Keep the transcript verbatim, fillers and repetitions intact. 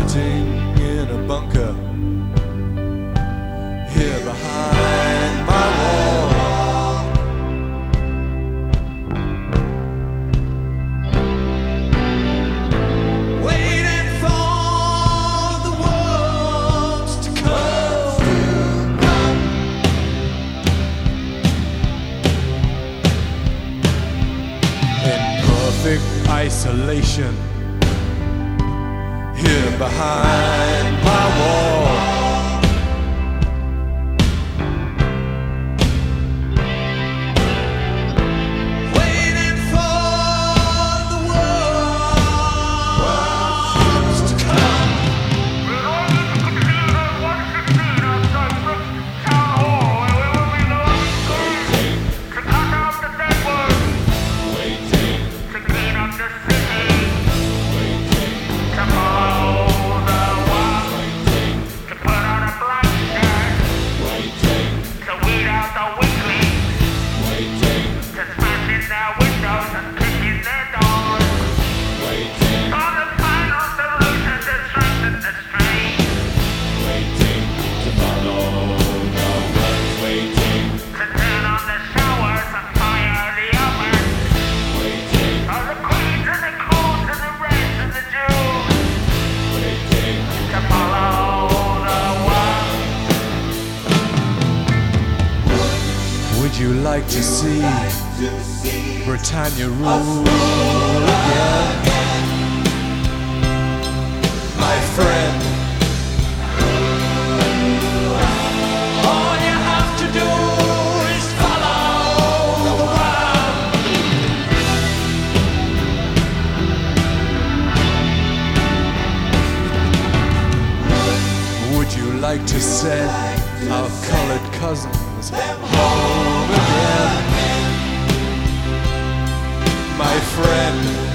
sitting in a bunker here behind my wall. Waiting for the world to come. In perfect isolation here behind my wall. Waiting for the world to come. Would you like to see Britannia rule again? My friend, all you have to do is follow the one. Would you like to send our colored cousins home again? My friend,